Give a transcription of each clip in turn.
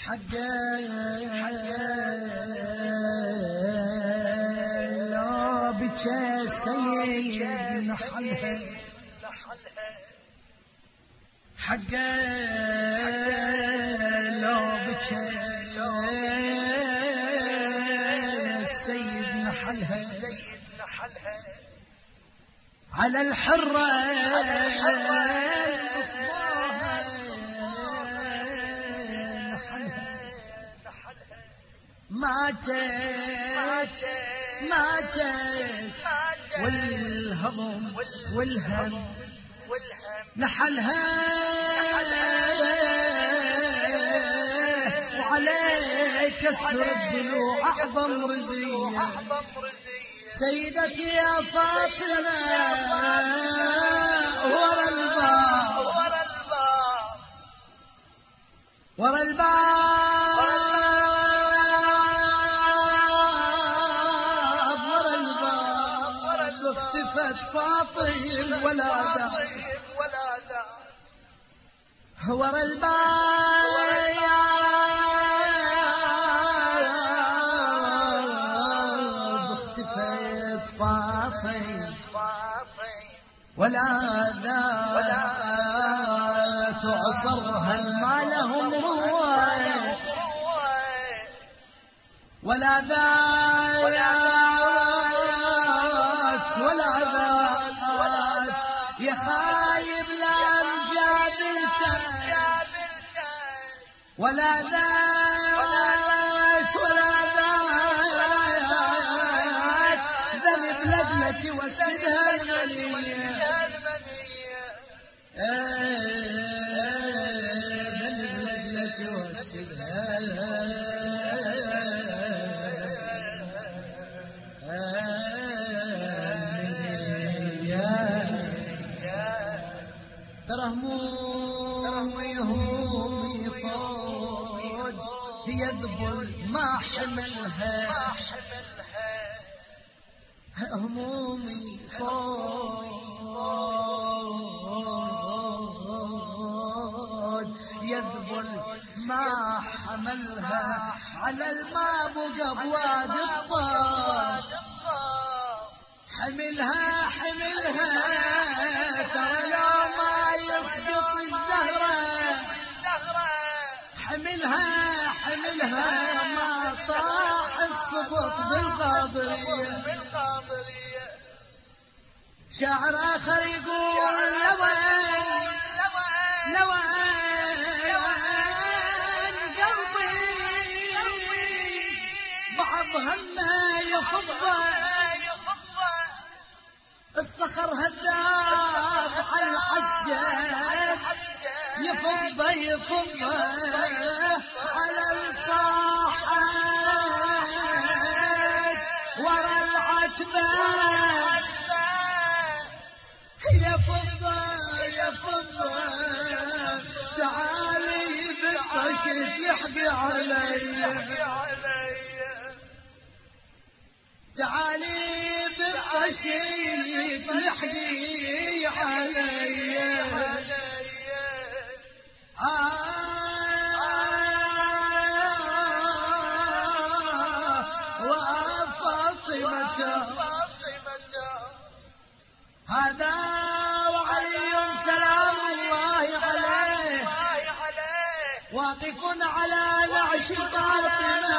حقا لو بكى سيد نحلها حقا لو بكى سيد نحلها على الحرة مصباها نحلها ماتت والهضم والهم نحلها وعليك كسر الضلوع أعظم رزية سيدتي يا فاطمة ورا الباب ورا الباب ورا الباب اختفت فاطمة ولا دعت ورا الباب اختفت فاطمة ولا ذات عصرها ما لهم روى ولا ذات يا خايب لام جابلته ولا ذات ذنب لجلتي وسدها المنية ذنب لجلتي وسدها ترى همومي طود هي ذبل ما حملها همومي طود يذبل ما حملها على الماء بقى بواد الطاف حملها ترى لو ما يسقط الزهرة حملها ما طاح السبط بالقاضرية شاعر آخر يقول لوين قلبي بعض همه يفضه الصخر هذاب على الحسجد يفضه على الصاحب ورا العتبة يفضه تعالي بالطشت يحكي علي تعالي بالطشيت لحقي علي وفاطمة هذا وعلي سلام الله عليه واقف على نعش فاطمة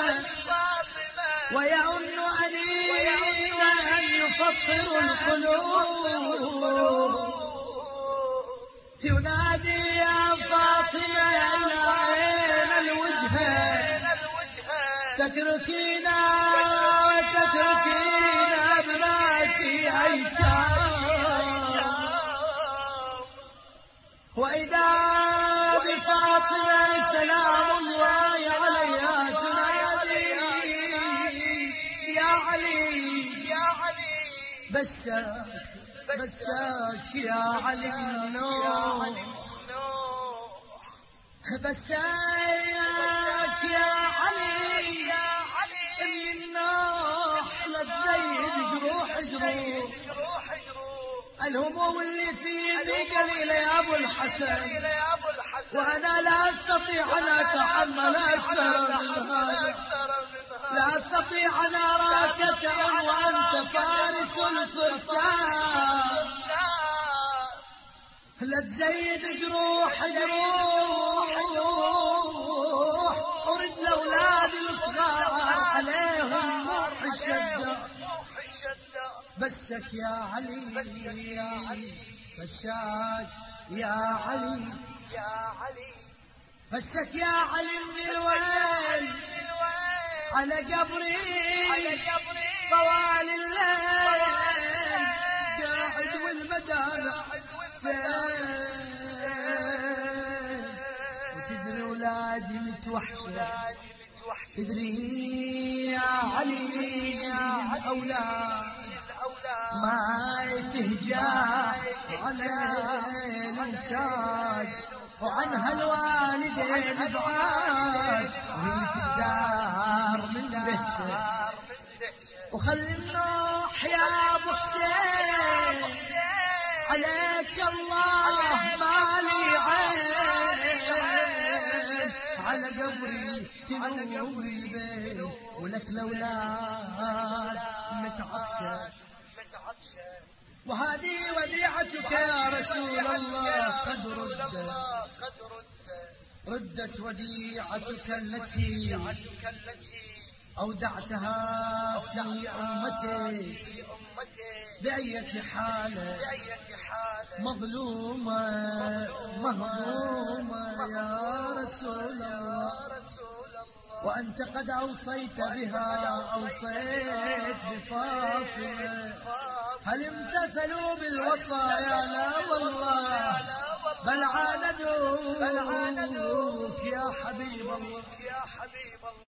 ويؤن أنينا أن يفطر القلوب ينادي يا فاطمة إلى عين الوجهة تتركينا ابناك أيتام وإذا بفاطمة سلام الله عليها تنادي يا علي بساك يا علي النوح بساك يا علي من النوح لا تزيد جروح الهموم اللي فيني قليلة يا ابو الحسن وانا لا استطيع ان اتحمل اكثر أكثر من هذا. لا أستطيع أن أراك تعن وأنت فارس الفرسان. لا تزيد جروح أريد الأولاد الصغار عليهم روح الشدة. بسك يا علي، بسك يا علي، بسك يا علي من الويل على قبري طوال الليل قاعد والمدامع سيل. وتدري ولادي متوحشة، تدري يا علي الأولاد ما تهجى على الأمساد وعنها الوالدين بعاد وهي في الدار من بهشة. وخلي النوح يا ابو حسين عليك الله مالي عين على قبري تنوم البيت ولك الاولاد متعطشه. وهذه وديعتك يا رسول الله قد ردت وديعتك التي أودعتها في أمتك بأية حالة مظلومة مهضومة يا رسول الله. وأنت قد أوصيت بها، أوصيت بفاطمة، هل امتثلوا بالوصايا؟ لا والله بل عاندوك يا حبيب الله.